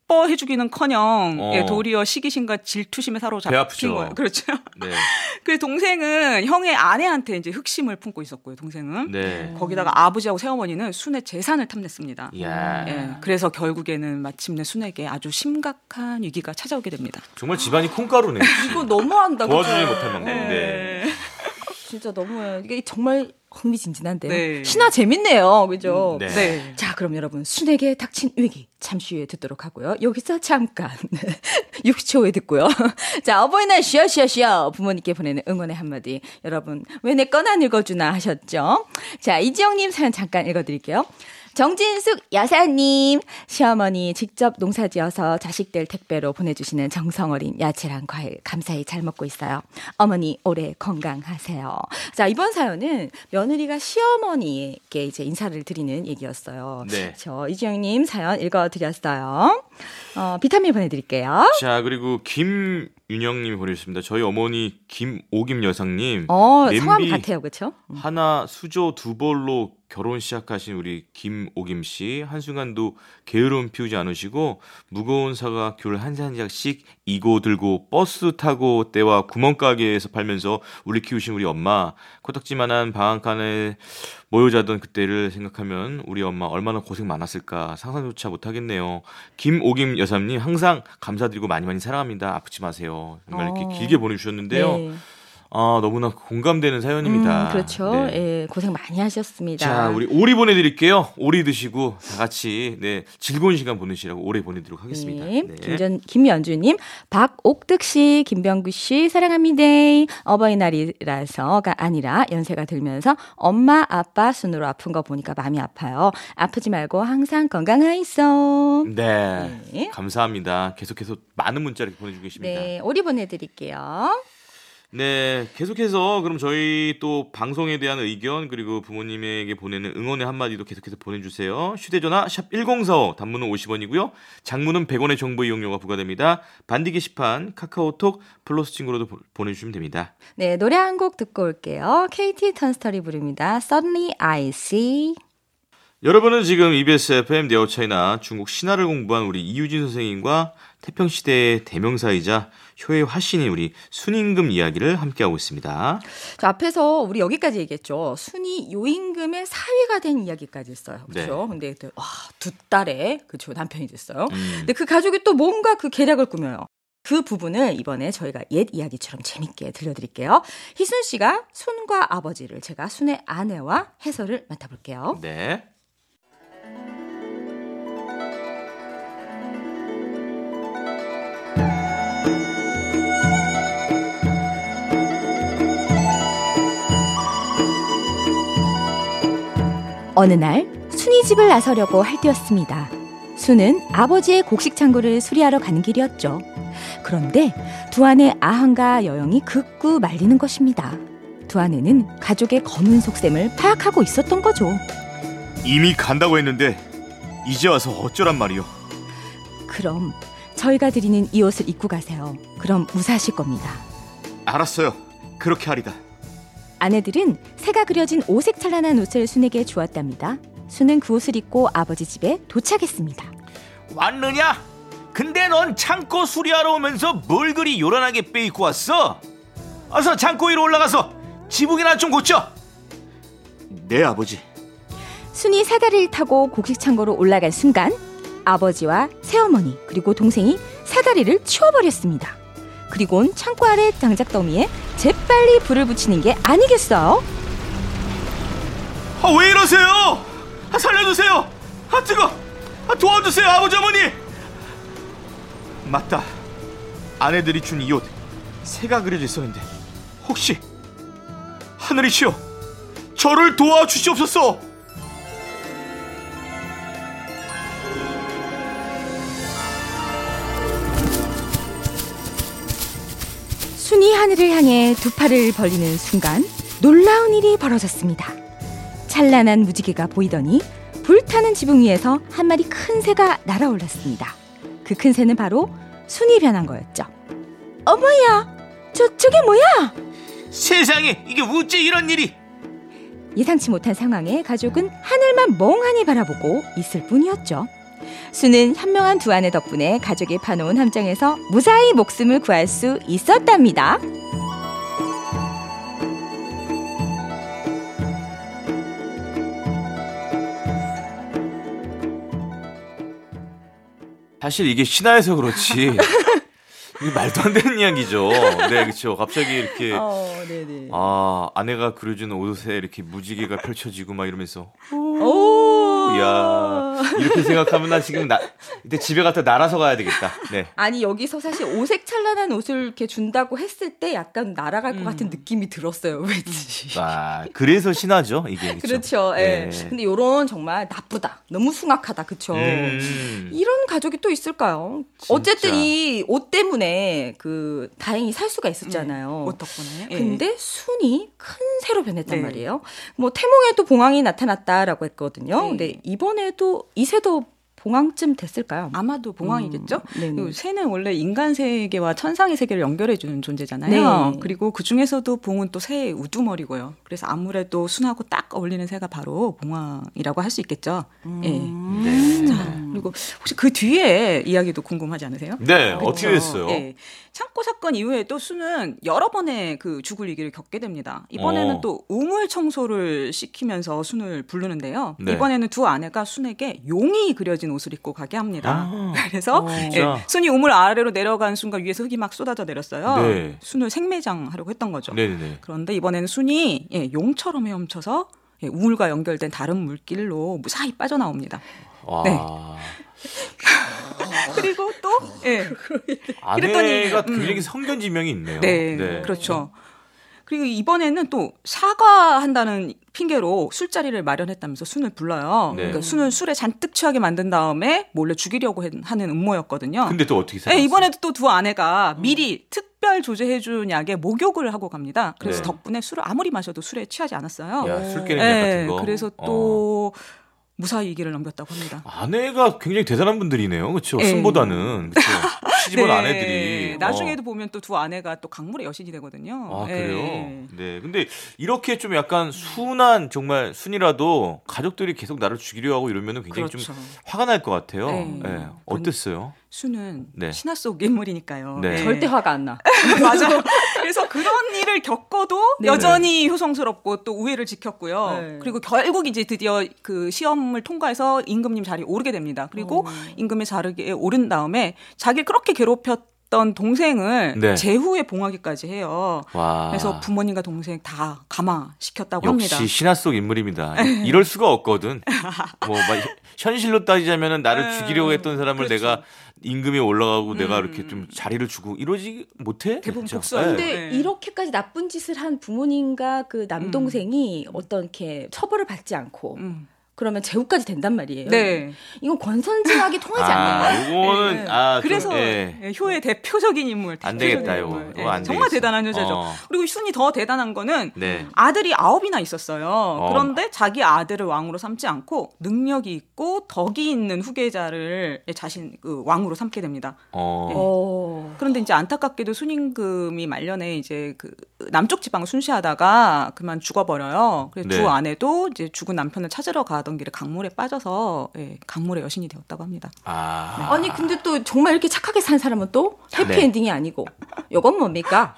예뻐해주기는커녕 어. 예, 도리어 시기심과 질투심에 사로잡힌 배 아프죠. 거예요. 그렇죠. 네. 그 동생은 형의 아내한테 이제 흑심을 품고 있었고요. 동생은 네. 거기다가 아버지하고 새어머니는 순의 재산을 탐냈습니다. 이야. 예, 그래서 결국에는 마침내 순에게 아주 심각한 위기가 찾아오게 됩니다. 정말 집안이 콩가루네. 이거 너무한다. 도와주지 그죠? 못할 만큼. 네. 진짜 너무해요. 이게 정말 흥미진진한데요. 네. 신화 재밌네요. 그죠? 네. 네. 자, 그럼 여러분 순에게 닥친 위기 잠시 후에 듣도록 하고요. 여기서 잠깐 육 초 후에 듣고요. 자, 어버이날 쉬어쉬어쉬어 부모님께 보내는 응원의 한마디. 여러분 왜 내 건 안 읽어주나 하셨죠? 자, 이지영님 사연 잠깐 읽어드릴게요. 정진숙 여사님, 시어머니 직접 농사지어서 자식들 택배로 보내주시는 정성어린 야채랑 과일 감사히 잘 먹고 있어요. 어머니 올해 건강하세요. 자, 이번 사연은 며느리가 시어머니에게 이제 인사를 드리는 얘기였어요. 네. 저 이주영님 사연 읽어드렸어요. 어, 비타민 보내드릴게요. 자, 그리고 김윤영님이 보내주셨습니다. 저희 어머니 김오김 여상님. 어, 냄비 성함 같아요, 그렇죠? 하나 수저 두 벌로 결혼 시작하신 우리 김오김 씨 한순간도 게으름 피우지 않으시고 무거운 사과 귤 한 잔씩씩 이고 들고 버스 타고 때와 구멍가게에서 팔면서 우리 키우신 우리 엄마 코딱지만한 방앗간에 모여 자던 그때를 생각하면 우리 엄마 얼마나 고생 많았을까 상상조차 못하겠네요. 김오김 여사님 항상 감사드리고 많이 많이 사랑합니다. 아프지 마세요. 정말 이렇게 어. 길게 보내주셨는데요. 네. 아, 너무나 공감되는 사연입니다. 음, 그렇죠. 네. 예, 고생 많이 하셨습니다. 자, 우리 오리 보내드릴게요. 오리 드시고 다 같이 네 즐거운 시간 보내시라고 오리 보내드리도록 하겠습니다. 네. 네. 김전, 김연주님, 박옥득 씨, 김병구 씨, 사랑합니다. 어버이날이라서가 아니라 연세가 들면서 엄마, 아빠 순으로 아픈 거 보니까 마음이 아파요. 아프지 말고 항상 건강하이소. 네. 네. 감사합니다. 계속해서 많은 문자를 보내주고 계십니다. 네, 오리 보내드릴게요. 네, 계속해서 그럼 저희 또 방송에 대한 의견 그리고 부모님에게 보내는 응원의 한마디도 계속해서 보내주세요. 휴대전화 샵 일공사오 단문은 오십 원이고요. 장문은 백 원의 정보 이용료가 부과됩니다. 반디 게시판 카카오톡 플러스 친구로도 보, 보내주시면 됩니다. 네, 노래 한 곡 듣고 올게요. 케이티 턴스터리 부릅니다. Suddenly I See. 여러분은 지금 이비에스 에프엠 네오차이나 중국 신화를 공부한 우리 이유진 선생님과 태평시대의 대명사이자 효의 화신인 우리 순임금 이야기를 함께하고 있습니다. 자, 앞에서 우리 여기까지 얘기했죠. 순이 요임금의 사위가 된 이야기까지 했어요. 그렇죠? 네. 근데 또, 와, 두 딸의 그렇죠, 남편이 됐어요. 음. 근데 그 가족이 또 뭔가 그 계략을 꾸며요. 그 부분을 이번에 저희가 옛 이야기처럼 재밌게 들려드릴게요. 희순 씨가 순과 아버지를, 제가 순의 아내와 해설을 맡아볼게요. 네. 어느 날 순이 집을 나서려고 할 때였습니다. 순은 아버지의 곡식 창고를 수리하러 가는 길이었죠. 그런데 두 아내 아한과 여영이 극구 말리는 것입니다. 두 아내는 가족의 검은 속셈을 파악하고 있었던 거죠. 이미 간다고 했는데 이제 와서 어쩌란 말이요. 그럼 저희가 드리는 이 옷을 입고 가세요. 그럼 무사하실 겁니다. 알았어요. 그렇게 하리다. 아내들은 새가 그려진 오색 찬란한 옷을 순에게 주었답니다. 순은 그 옷을 입고 아버지 집에 도착했습니다. 왔느냐? 근데 넌 창고 수리하러 오면서 뭘 그리 요란하게 빼입고 왔어? 어서 창고 위로 올라가서 지붕이나 좀 고쳐. 네, 아버지. 순이 사다리를 타고 곡식 창고로 올라간 순간 아버지와 새어머니 그리고 동생이 사다리를 치워버렸습니다. 그리고는 창고 아래 장작더미에 재빨리 불을 붙이는 게 아니겠어요? 아, 왜 이러세요? 아, 살려주세요. 아, 뜨거. 아, 도와주세요, 아버지 어머니. 맞다. 아내들이 준 이 옷 새가 그려져 있었는데 혹시 하늘이시여 저를 도와주시옵소서. 순이 하늘을 향해 두 팔을 벌리는 순간 놀라운 일이 벌어졌습니다. 찬란한 무지개가 보이더니 불타는 지붕 위에서 한 마리 큰 새가 날아올랐습니다. 그 큰 새는 바로 순이 변한 거였죠. 어머야, 저, 저게 뭐야? 세상에 이게 어째 이런 일이. 예상치 못한 상황에 가족은 하늘만 멍하니 바라보고 있을 뿐이었죠. 수는 현명한 두 아내 덕분에 가족이 파놓은 함정에서 무사히 목숨을 구할 수 있었답니다. 사실 이게 신화에서 그렇지 이게 말도 안 되는 이야기죠. 네, 그렇죠. 갑자기 이렇게 어, 네네. 아 아내가 그려준 옷에 이렇게 무지개가 펼쳐지고 막 이러면서 오, 야 이렇게 생각하면 나 지금 나 이때 집에 갔다 날아서 가야 되겠다. 네. 아니 여기서 사실 오색찬란한 옷을 이렇게 준다고 했을 때 약간 날아갈 것 음. 같은 느낌이 들었어요. 왠지. 아 그래서 신화죠 이게. 그렇죠. 그렇죠. 예. 네. 근데 요런 정말 나쁘다. 너무 숭악하다. 그쵸? 음. 이런 가족이 또 있을까요? 진짜. 어쨌든 이 옷 때문에 그 다행히 살 수가 있었잖아요. 옷 덕분에. 예. 근데 순이 큰 새로 변했단 네. 말이에요. 뭐 태몽에도 봉황이 나타났다라고 했거든요. 네. 근데 이번에도 이 새도 봉황쯤 됐을까요? 아마도 봉황이겠죠? 음, 네네. 그리고 새는 원래 인간 세계와 천상의 세계를 연결해주는 존재잖아요. 네. 그리고 그 중에서도 봉은 또 새의 우두머리고요. 그래서 아무래도 순하고 딱 어울리는 새가 바로 봉황이라고 할 수 있겠죠. 예. 네. 자, 그리고 혹시 그 뒤에 이야기도 궁금하지 않으세요? 네, 그렇죠. 어떻게 됐어요? 예. 창고 사건 이후에도 수는 여러 번의 그 죽을 위기를 겪게 됩니다. 이번에는 어. 또 우물 청소를 시키면서 순을 부르는데요. 네. 이번에는 두 아내가 순에게 용이 그려진 옷을 입고 가게 합니다. 아, 그래서 어. 예, 진짜? 순이 우물 아래로 내려간 순간 위에서 흙이 막 쏟아져 내렸어요. 네. 순을 생매장하려고 했던 거죠. 네네네. 그런데 이번에는 순이 예, 용처럼 헤엄쳐서 예, 우물과 연결된 다른 물길로 무사히 빠져나옵니다. 와. 네. 그리고 또 예. 아내가 그랬더니, 음. 굉장히 성견지명이 있네요. 네, 그렇죠. 그리고 이번에는 또 사과한다는 핑계로 술자리를 마련했다면서 순을 불러요. 네. 그러니까 순을 술에 잔뜩 취하게 만든 다음에 몰래 죽이려고 한- 하는 음모였거든요. 근데 또 어떻게 네, 살았어요? 이번에도 또 두 아내가 미리 특별 조제해준 약에 목욕을 하고 갑니다. 그래서 네. 덕분에 술을 아무리 마셔도 술에 취하지 않았어요. 야, 술 깨는 약 네, 같은 거. 그래서 어. 또 무사히 이 길을 넘겼다고 합니다. 아내가 굉장히 대단한 분들이네요. 그렇죠? 네. 순보다는. 그렇죠? 시집온 네, 아내들이. 나중에도 어. 보면 또 두 아내가 또 강물의 여신이 되거든요. 아, 네. 그래요? 네. 근데 이렇게 좀 약간 순한 정말 순이라도 가족들이 계속 나를 죽이려 하고 이러면 굉장히 그렇죠. 좀 화가 날 것 같아요. 네. 네. 어땠어요? 수는 네. 신화 속 인물이니까요. 네. 절대 화가 안 나. 맞아. 그래서 그런 일을 겪어도 네. 여전히 효성스럽고 또 우애를 지켰고요. 네. 그리고 결국 이제 드디어 그 시험을 통과해서 임금님 자리에 오르게 됩니다. 그리고 어. 임금의 자리에 오른 다음에 자기를 그렇게 괴롭혔던 동생을 네. 제후에 봉하기까지 해요. 와. 그래서 부모님과 동생 다 감화시켰다고 역시 합니다. 신화 속 인물입니다. 이- 이럴 수가 없거든. 뭐 막 현실로 따지자면은 나를 음, 죽이려고 했던 사람을 그렇죠. 내가 임금이 올라가고 내가 음. 이렇게 좀 자리를 주고 이러지 못해? 대부분 그렇죠? 복수하죠. 네. 근데 네. 이렇게까지 나쁜 짓을 한 부모님과 그 남동생이 어떤 이렇게 처벌을 받지 않고 음. 그러면 제후까지 된단 말이에요. 네. 이건 권선징악이 통하지 아, 않나요? 요거는 네. 아, 좀, 그래서 예. 예, 효의 대표적인 인물. 안 대표적인 되겠다, 인물. 요거. 예, 요거 안 정말 되겠어. 대단한 여자죠. 어. 그리고 순이 더 대단한 거는 네. 아들이 아홉이나 있었어요. 그런데 자기 아들을 왕으로 삼지 않고 능력이 있고 덕이 있는 후계자를 자신 그 왕으로 삼게 됩니다. 어. 어. 그런데 이제 안타깝게도 순임금이 말년에 이제 그 남쪽 지방을 순시하다가 그만 죽어버려요. 그래서 네. 두 아내도 이제 죽은 남편을 찾으러 가던 길에 강물에 빠져서 예, 강물의 여신이 되었다고 합니다. 아. 아니 근데 또 정말 이렇게 착하게 산 사람은 또 네. 해피엔딩이 아니고 이건 뭡니까?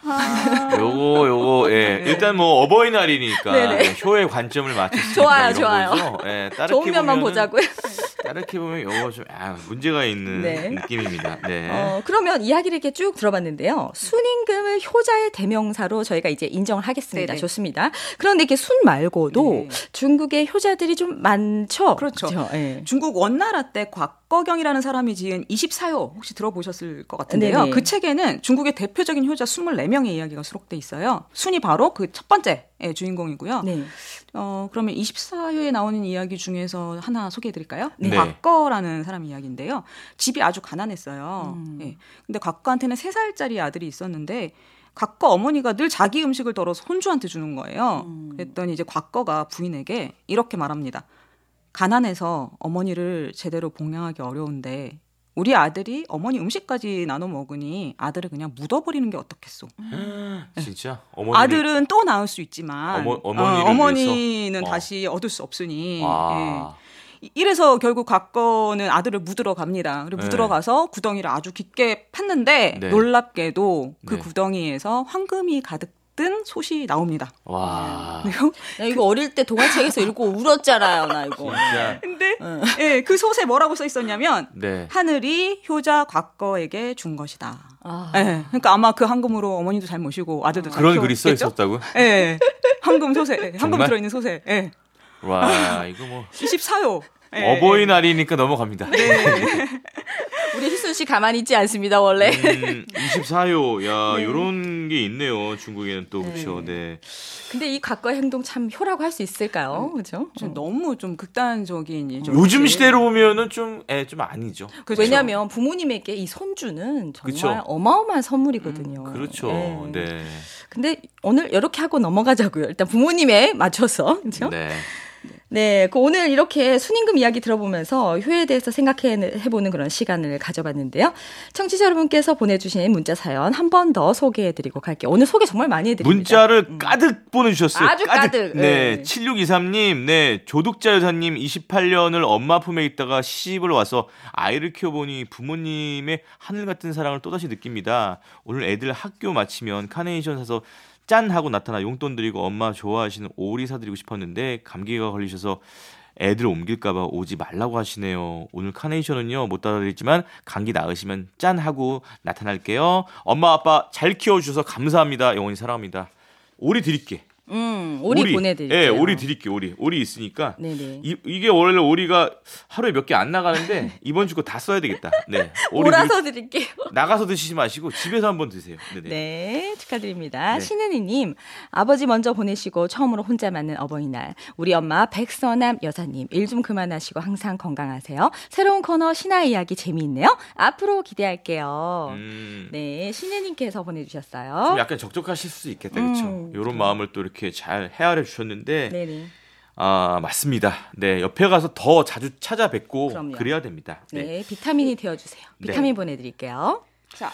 요거 요거 예. 일단 뭐 어버이날이니까 네네. 예, 효의 관점을 맞췄으니까 좋아요, 이런 좋아요. 거죠. 예. 따르게 좋은 면만 보면은- 보자고요. 따르게 보면 요거 좀 아, 문제가 있는 네. 느낌입니다. 네. 어, 그러면 이야기를 이렇게 쭉 들어봤는데요. 순임금을 효자의 대명사로 저희가 이제 인정을 하겠습니다. 네네. 좋습니다. 그런데 이게 순 말고도 네. 중국의 효자들이 좀 많죠. 그렇죠. 예. 중국 원나라 때 곽거경이라는 사람이 지은 이십사 호 혹시 들어보셨을 것 같은데요. 네네. 그 책에는 중국의 대표적인 효자 이십사 명의 이야기가 수록돼 있어요. 순이 바로 그 첫 번째 의 주인공이고요. 네. 어, 그러면 이십사 호에 나오는 이야기 중에서 하나 소개해 드릴까요? 네. 곽거라는 사람 이야기인데요. 집이 아주 가난했어요. 음. 예. 근데 곽거한테는 세 살짜리 아들이 있었는데 곽거 어머니가 늘 자기 음식을 덜어서 혼주한테 주는 거예요. 음. 그랬더니 이제 곽거가 부인에게 이렇게 말합니다. 가난해서 어머니를 제대로 봉양하기 어려운데 우리 아들이 어머니 음식까지 나눠 먹으니 아들을 그냥 묻어버리는 게 어떻겠소. 진짜 어머니 아들은 또 낳을 수 있지만 어머- 어머니를 어, 어머니는 위해서? 어. 다시 얻을 수 없으니 아. 예. 이래서 결국 곽거는 아들을 묻으러 갑니다. 그리고 묻으러 네. 가서 구덩이를 아주 깊게 팠는데 네. 놀랍게도 그 네. 구덩이에서 황금이 가득 든 솥이 나옵니다. 와. 그리고 나 이거 어릴 때 동화책에서 읽고 울었잖아요, 나 이거. 진짜. 근데 응. 예, 그 솥에 뭐라고 써 있었냐면 네. 하늘이 효자 곽거에게 준 것이다. 아. 예, 그러니까 아마 그 황금으로 어머니도 잘 모시고 아들도 잘 그런 글이 써 키웠겠죠? 있었다고요? 예, 황금 솥에 예, 황금 정말? 들어있는 솥에 예. 와, 이거 뭐 이십사 호 예, 어버이날이니까 넘어갑니다. 우리 희순 씨 가만히 있지 않습니다, 원래. 음, 이십사 호. 야, 요런 게 있네요. 중국에는 또 그렇죠. 네. 근데 이 곽거의 행동 참 효라고 할 수 있을까요? 그죠? 좀 너무 좀 극단적인 일이죠. 요즘 시대로 보면은 좀, 예, 좀 아니죠. 그렇죠. 왜냐하면 부모님에게 이 손주는 정말 그쵸. 어마어마한 선물이거든요. 그렇죠. 네. 네. 근데 오늘 이렇게 하고 넘어가자고요. 일단 부모님에 맞춰서. 그죠? 네. 네, 그 오늘 이렇게 순임금 이야기 들어보면서 효에 대해서 생각해보는 그런 시간을 가져봤는데요. 청취자 여러분께서 보내주신 문자 사연 한 번 더 소개해드리고 갈게요. 오늘 소개 정말 많이 해드립니다. 문자를 가득 보내주셨어요. 아주 가득. 네. 네. 칠육이삼 님, 네. 조득자 여사님 이십팔 년을 엄마 품에 있다가 시집을 와서 아이를 키워보니 부모님의 하늘 같은 사랑을 또다시 느낍니다. 오늘 애들 학교 마치면 카네이션 사서 짠 하고 나타나 용돈 드리고 엄마 좋아하시는 오리 사드리고 싶었는데 감기가 걸리셔서 애들 옮길까봐 오지 말라고 하시네요. 오늘 카네이션은요 못 따라드리지만 감기 나으시면 짠 하고 나타날게요. 엄마 아빠 잘 키워주셔서 감사합니다. 영원히 사랑합니다. 오리 드릴게. 음, 오리, 보내드릴게요. 예, 오리 드릴게. 오리 오리 있으니까. 네네. 이, 이게 원래 오리가 하루에 몇 개 안 나가는데 이번 주 거 다 써야 되겠다. 네. 오리 몰아서 드릴- 드릴게요. 나가서 드시지 마시고 집에서 한번 드세요. 네네. 네, 축하드립니다. 네. 신은희님, 아버지 먼저 보내시고 처음으로 혼자 맞는 어버이날. 우리 엄마 백서남 여사님, 일 좀 그만하시고 항상 건강하세요. 새로운 코너 신화 이야기 재미있네요. 앞으로 기대할게요. 음, 네, 신혜님께서 좀 보내주셨어요. 약간 적적하실 수 있겠다, 그렇죠? 음. 이런 마음을 또 이렇게 잘 헤아려 주셨는데, 네네. 아 맞습니다. 네, 옆에 가서 더 자주 찾아뵙고 그럼요. 그래야 됩니다. 네, 네. 비타민이 되어주세요. 네. 비타민 보내드릴게요. 자,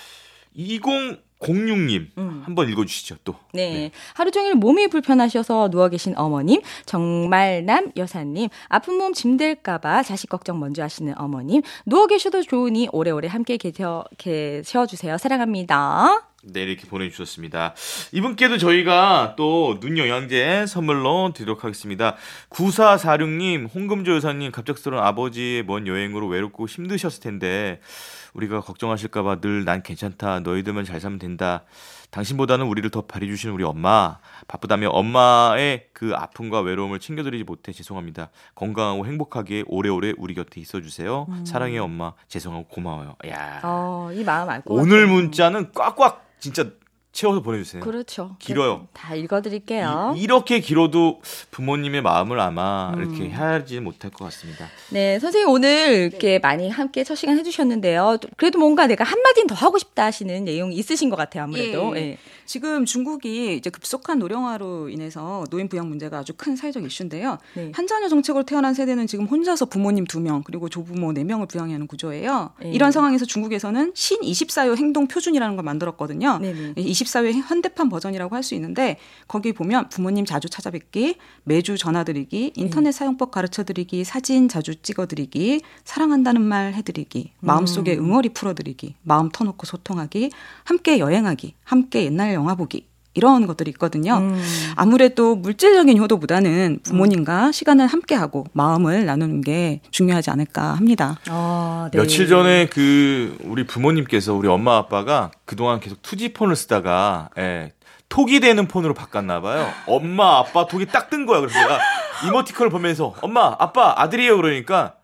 이공공육 님 음. 한번 읽어주시죠, 또. 네. 하루 종일 몸이 불편하셔서 누워 계신 어머님, 정말남 여사님, 아픈 몸 짐될까봐 자식 걱정 먼저 하시는 어머님, 누워 계셔도 좋으니 오래오래 함께 계셔, 계셔주세요. 사랑합니다. 네, 이렇게 보내주셨습니다. 이분께도 저희가 또 눈 영양제 선물로 드리도록 하겠습니다. 구사사육 님, 홍금조 여사님, 갑작스러운 아버지의 먼 여행으로 외롭고 힘드셨을 텐데 우리가 걱정하실까봐 늘 난 괜찮다, 너희들만 잘 살면 된다, 당신보다는 우리를 더 바래주시는 우리 엄마, 바쁘다며 엄마의 그 아픔과 외로움을 챙겨드리지 못해 죄송합니다. 건강하고 행복하게 오래오래 우리 곁에 있어주세요. 음. 사랑해요 엄마, 죄송하고 고마워요. 야, 어, 이 마음 알 것 오늘 같아요. 문자는 꽉꽉 진짜 채워서 보내주세요. 그렇죠. 길어요. 다 읽어드릴게요. 이, 이렇게 길어도 부모님의 마음을 아마 음. 이렇게 헤아리지 못할 것 같습니다. 네, 선생님 오늘 이렇게 많이 함께 첫 시간 해주셨는데요. 그래도 뭔가 내가 한마디는 더 하고 싶다 하시는 내용이 있으신 것 같아요, 아무래도. 예. 예. 지금 중국이 이제 급속한 노령화로 인해서 노인 부양 문제가 아주 큰 사회적 이슈인데요. 네. 한 자녀 정책으로 태어난 세대는 지금 혼자서 부모님 두 명 그리고 조부모 네 명을 부양해야 하는 구조예요. 네. 이런 상황에서 중국에서는 신 이십사 호 행동 표준이라는 걸 만들었거든요. 네네. 이십사 호 현대판 버전이라고 할 수 있는데 거기 보면 부모님 자주 찾아뵙기, 매주 전화드리기, 인터넷 사용법 가르쳐드리기, 사진 자주 찍어드리기, 사랑한다는 말 해드리기, 마음속에 응어리 풀어드리기, 마음 터놓고 소통하기, 함께 여행하기, 함께 옛날 영화 보기, 이런 것들이 있거든요. 음. 아무래도 물질적인 효도보다는 부모님과 시간을 함께하고 마음을 나누는 게 중요하지 않을까 합니다. 아, 네. 며칠 전에 그 우리 부모님께서 우리 엄마 아빠가 그동안 계속 투지폰을 쓰다가 예, 톡이 되는 폰으로 바꿨나 봐요. 엄마 아빠 톡이 딱 뜬 거야. 그래서 내가 이모티콘을 보면서 엄마 아빠 아들이에요 그러니까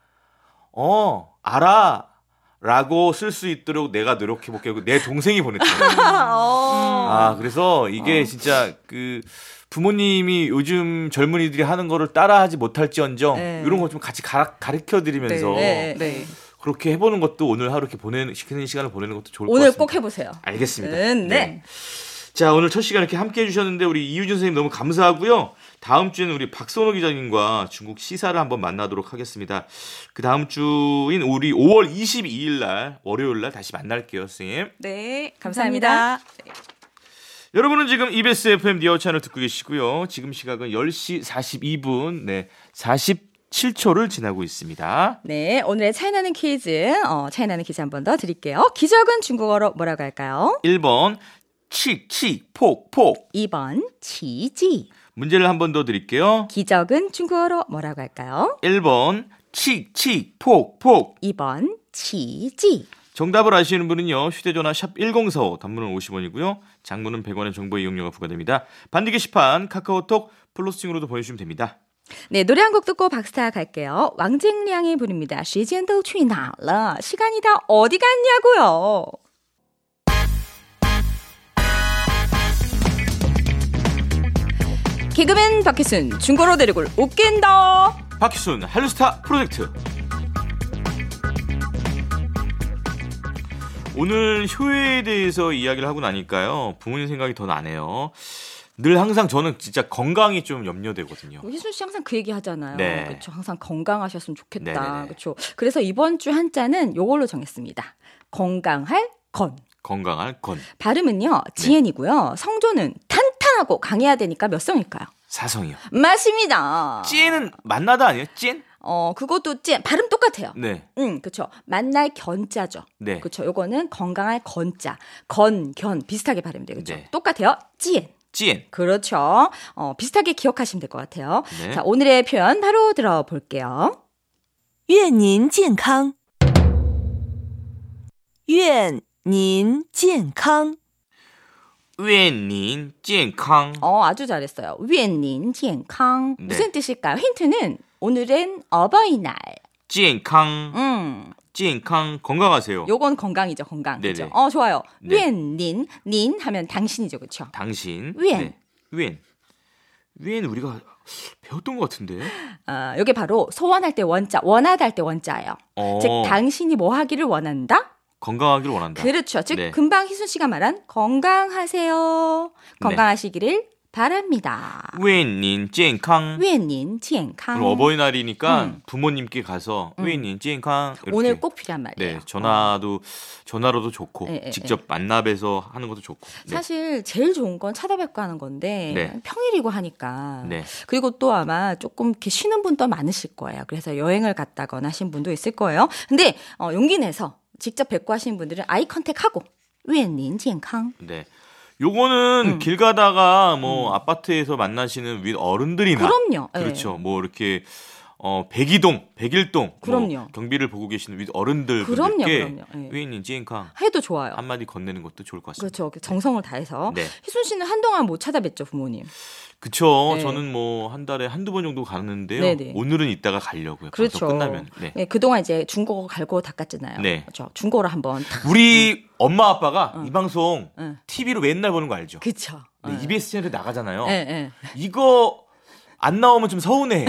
어 알아 라고 쓸 수 있도록 내가 노력해볼게. 내 동생이 보냈더라고요. 아, 그래서 이게 진짜 그 부모님이 요즘 젊은이들이 하는 거를 따라하지 못할지언정 네. 이런 거 좀 같이 가르쳐 드리면서 네, 네. 그렇게 해보는 것도 오늘 하루 이렇게 보내는, 시키는 시간을 보내는 것도 좋을 것 오늘 같습니다. 꼭 해보세요. 알겠습니다. 음, 네. 자, 오늘 첫 시간 이렇게 함께 해주셨는데 우리 이유준 선생님 너무 감사하고요. 다음 주에는 우리 박선호 기자님과 중국 시사를 한번 만나도록 하겠습니다. 그 다음 주인 우리 오월 이십이일 날 월요일 날 다시 만날게요, 선생님. 네, 감사합니다. 감사합니다. 여러분은 지금 이비에스 에프엠 디어 채널 듣고 계시고요. 지금 시각은 열 시 사십이 분, 네, 사십칠 칠 초를 지나고 있습니다. 네, 오늘의 차이나는 퀴즈, 어, 차이나는 퀴즈 한 번 더 드릴게요. 기적은 중국어로 뭐라고 할까요? 일 번 칙칙 폭폭. 이 번 치지. 문제를 한 번 더 드릴게요. 기적은 중국어로 뭐라고 할까요? 일 번 칙칙 폭폭. 이 번 치지. 정답을 아시는 분은요. 휴대전화 샵 일공사오, 단문은 오십 원이고요. 장문은 백 원의 정보 이용료가 부과됩니다. 반디 게시판 카카오톡 플러스층으로도 보내주시면 됩니다. 네, 노래 한 곡 듣고 박스타 갈게요. 왕쟁량이 부릅니다. 时间都去哪了? 시간이 다 어디 갔냐고요. 개그맨 박희순, 중고로 데리고 웃긴다. 박희순 한류스타 프로젝트. 오늘 효에에 대해서 이야기를 하고 나니까요. 부모님 생각이 더 나네요. 늘 항상 저는 진짜 건강이 좀 염려되거든요. 희순 씨 항상 그 얘기 하잖아요. 네. 그렇죠. 항상 건강하셨으면 좋겠다. 그렇죠. 그래서 이번 주 한자는 요걸로 정했습니다. 건강할 건. 건강할 건. 발음은요. 지엔이고요. 성조는 탄탄하고 강해야 되니까 몇 성일까요? 사성이요. 맞습니다. 찌에는 만나다 아니에요? 찌엔? 어, 그것도 찌 발음 똑같아요. 네. 응, 그렇죠. 만날 견자죠. 네. 그렇죠. 요거는 건강할 건자. 건, 견 비슷하게 발음돼요. 그렇죠. 네. 똑같아요. 찌엔. 찌엔. 그렇죠. 어, 비슷하게 기억하시면 될 것 같아요. 네. 자, 오늘의 표현 바로 들어볼게요. 愿您健康愿您健康 웬닌 찐康. 어, 아주 잘했어요. 愿您健康 네. 무슨 뜻일까요? 힌트는 오늘은 어버이날. 찐康. 음, 찐康. 건강하세요. 요건 건강이죠, 건강. 네네. 그죠? 어, 좋아요. 네. 愿您, 닌 하면 당신이죠, 그렇죠? 당신. 웬. 네. 웬. 웬 우리가 배웠던 것 같은데. 아, 요게 바로 소원할 때 원자, 원하다 할 때 원자예요. 어. 즉 당신이 뭐 하기를 원한다? 건강하기를 원한다. 그렇죠. 즉 네. 금방 희순 씨가 말한 건강하세요. 건강하시기를 바랍니다. 웬닌 찐康. 愿您健康 오늘 어버이날이니까 음. 부모님께 가서 음. 웬닌 찐康. 이렇게. 오늘 꼭 필요한 말이에요. 네, 전화도 전화로도 좋고 예, 예, 직접 만나 뵈서 하는 것도 좋고. 네. 사실 제일 좋은 건 찾아뵙고 하는 건데 네. 평일이고 하니까 네. 그리고 또 아마 조금 이렇게 쉬는 분도 많으실 거예요. 그래서 여행을 갔다거나 하신 분도 있을 거예요. 근데 어, 용기 내서 직접 뵙고 하시는 분들은 아이 컨택하고 愿您健康 네. 요거는 음. 길 가다가 뭐 아파트에서 만나시는 윗 어른들이나 그럼요. 예. 그렇죠. 뭐 이렇게 어 백이동, 백일동 그럼요. 뭐 경비를 보고 계시는 윗 어른들 그럼요, 분들께 그럼요. 예. 웬닌 찐康 해도 좋아요. 한마디 건네는 것도 좋을 것 같습니다. 그렇죠. 그 정성을 다해서. 네. 희순 씨는 한동안 못 찾아뵀죠, 부모님. 그쵸. 네. 저는 뭐 한 달에 한두 번 정도 가는데요. 네네. 오늘은 이따가 가려고요. 그렇죠. 방송 끝나면. 네. 네, 그동안 이제 중국어 갈고 닦았잖아요. 네. 그렇죠. 중국어로 한번 탁. 우리 엄마 아빠가 응. 이 방송 응. 티비로 맨날 보는 거 알죠? 그쵸. 네, 이비에스 채널에 나가잖아요. 예, 예. 이거 안 나오면 좀 서운해.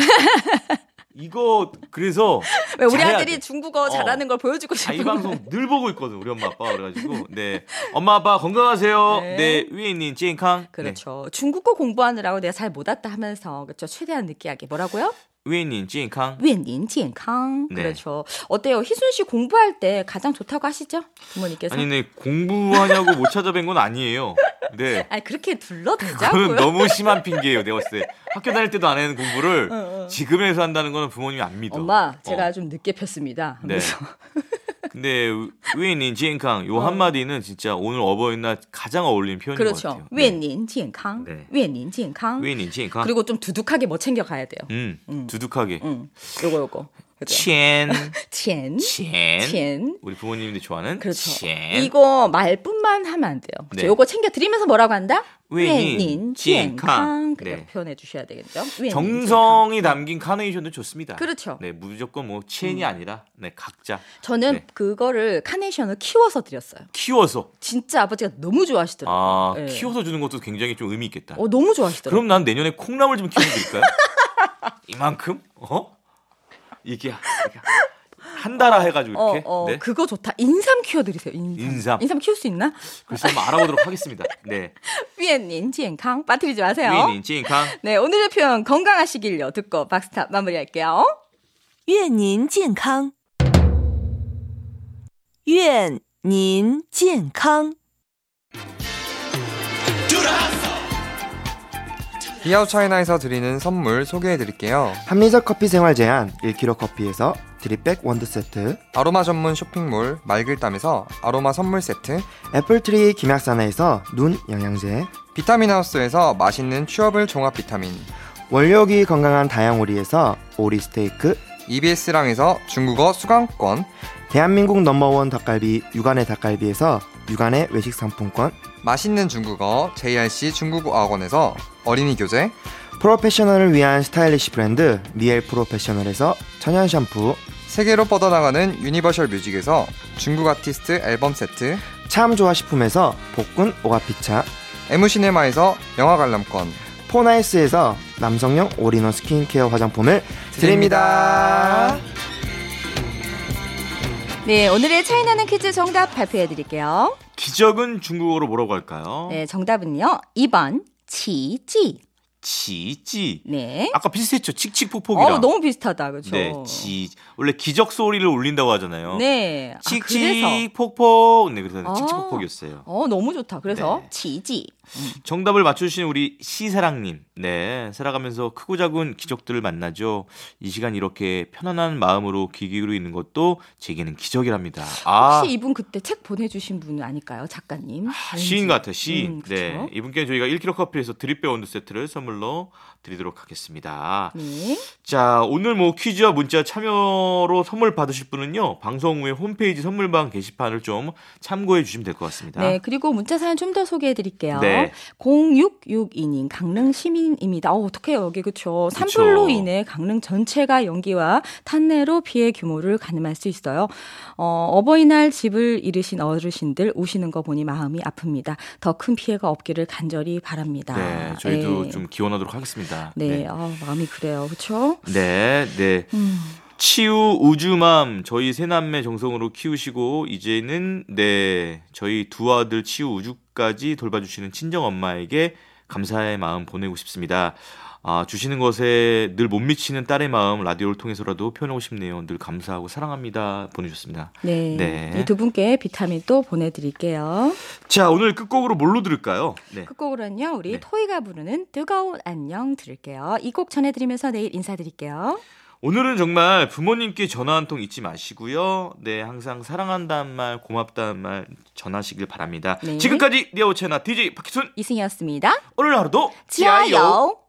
이거 그래서 왜 우리 잘해야 아들이 돼. 중국어 어. 잘하는 걸 보여주고 아, 싶은 이 방송 늘 보고 있거든 우리 엄마 아빠 그래가지고 네 엄마 아빠 건강하세요. 네. 네 위엔님 찐康. 그렇죠. 중국어 공부하느라고 내가 잘 못 왔다 하면서 그렇죠. 최대한 느끼하게 뭐라고요? 위엔님 찐康. 愿您健康 네. 그렇죠. 어때요? 희순 씨 공부할 때 가장 좋다고 하시죠? 부모님께서. 아니 네 공부하냐고 못 찾아뵌 건 아니에요. 네. 아니, 그렇게 그거는 둘러대자고요. 너무 심한 핑계예요. 내가 봤을 때 학교 다닐 때도 안 하는 공부를 어, 어. 지금에서 한다는 거는 부모님이 안 믿어. 엄마, 제가 어. 좀 늦게 폈습니다. 네. 하면서. 근데 위엔님 찐康 요 한마디는 진짜 오늘 어버이날 가장 어울리는 표현인 것 그렇죠. 같아요. 愿您健康 네. 愿您健康 위엔님 찐康. 그리고 좀 두둑하게 뭐 챙겨 가야 돼요. 음, 음. 두둑하게. 응. 요거 요거. 그죠? 첸. 钱 첸. 钱 우리 부모님들이 좋아하는 그렇죠. 첸. 이거 말뿐만 하면 안 돼요. 그렇죠? 네. 요거 챙겨 드리면서 뭐라고 한다? 愿您您健康 그렇게 네. 표현해 주셔야 되겠죠. 愿您 정성이 담긴 카네이션도 좋습니다. 그렇죠. 네, 무조건 뭐 첸이 아니라 네, 각자 저는 네. 그거를 카네이션을 키워서 드렸어요. 키워서 진짜 아버지가 너무 좋아하시더라고요. 아, 네. 키워서 주는 것도 굉장히 좀 의미 있겠다. 어, 너무 좋아하시더라고요. 그럼 난 내년에 콩나물 좀 키워드릴까요? 이만큼? 어? 이게, 이게 한 달아 해가지고 어, 이렇게. 어, 네. 그거 좋다. 인삼 키워드리세요. 인삼. 인삼. 인삼 키울 수 있나? 그래서 한번 알아보도록 하겠습니다. 네. 愿您健康 빠뜨리지 마세요. 위엔님 찐康. 네, 오늘의 표현 건강하시길요. 듣고 박스탑 마무리할게요. 愿您健康愿您健康 비아웃 차이나에서 드리는 선물 소개해드릴게요. 합리적 커피 생활 제한 일 킬로그램 커피에서 드립백 원두 세트, 아로마 전문 쇼핑몰 말글담에서 아로마 선물 세트, 애플트리 김약사나에서 눈 영양제, 비타민 하우스에서 맛있는 취업을 종합 비타민, 원료기 건강한 다양오리에서 오리 스테이크, 이비에스랑에서 중국어 수강권, 대한민국 넘버원 닭갈비 육안의 닭갈비에서 육안의 외식 상품권, 맛있는 중국어 제이알씨 중국어 학원에서 어린이 교재, 프로페셔널을 위한 스타일리시 브랜드 미엘 프로페셔널에서 천연 샴푸, 세계로 뻗어나가는 유니버셜 뮤직에서 중국 아티스트 앨범 세트, 참 좋아 식품에서 복근 오가피차, 에무시네마에서 영화 관람권, 포나이스에서 남성용 올인원 스킨케어 화장품을 드립니다. 네, 오늘의 차이나는 퀴즈 정답 발표해 드릴게요. 기적은 중국어로 뭐라고 할까요? 네, 정답은요. 이 번 치지. 지지. 네. 아까 비슷했죠. 칙칙폭폭이랑. 어, 너무 비슷하다. 그렇죠? 네, 지. 원래 기적 소리를 울린다고 하잖아요. 네. 아, 그래서. 칙칙폭폭. 네, 그래서 아. 칙칙폭폭이었어요. 어, 너무 좋다. 그래서 네. 치지. 정답을 맞추신 우리 시사랑님. 네, 살아가면서 크고 작은 기적들을 만나죠. 이 시간 이렇게 편안한 마음으로 귀 기울여 있는 것도 제게는 기적이랍니다. 아, 혹시 이분 그때 책 보내주신 분은 아닐까요? 작가님. 아, 시인 같아, 시인. 음, 그쵸? 네, 이분께 저희가 일 킬로그램 커피에서 드립백 원두 세트를 선물로 드리도록 하겠습니다. 네. 자, 오늘 뭐 퀴즈와 문자 참여로 선물 받으실 분은요, 방송 후에 홈페이지 선물방 게시판을 좀 참고해 주시면 될 것 같습니다. 네, 그리고 문자 사연 좀 더 소개해 드릴게요. 네. 공육육이 님, 강릉 시민입니다. 어, 어떡해요, 여기, 그쵸. 산불로 인해 강릉 전체가 연기와 탄내로 피해 규모를 가늠할 수 있어요. 어, 어버이날 집을 잃으신 어르신들 우시는 거 보니 마음이 아픕니다. 더 큰 피해가 없기를 간절히 바랍니다. 네, 저희도 네. 좀 기원하도록 하겠습니다. 네, 네, 아, 마음이 그래요, 그쵸? 네. 네. 음. 치유 우주맘 저희 세남매 정성으로 키우시고 이제는 네 저희 두 아들 치유 우주까지 돌봐주시는 친정 엄마에게 감사의 마음 보내고 싶습니다. 아, 주시는 것에 늘 못 미치는 딸의 마음 라디오를 통해서라도 표현하고 싶네요. 늘 감사하고 사랑합니다. 보내주셨습니다. 네, 네. 이 두 분께 비타민 또 보내드릴게요. 자, 오늘 끝곡으로 뭘로 들을까요? 네. 끝곡으로는요, 우리 네. 토이가 부르는 뜨거운 안녕 들을게요. 이 곡 전해드리면서 내일 인사드릴게요. 오늘은 정말 부모님께 전화 한 통 잊지 마시고요. 네, 항상 사랑한다는 말, 고맙다는 말 전하시길 바랍니다. 네. 지금까지 리아오 채나 디제이 박희순 이승이었습니다. 오늘 하루도 지아요.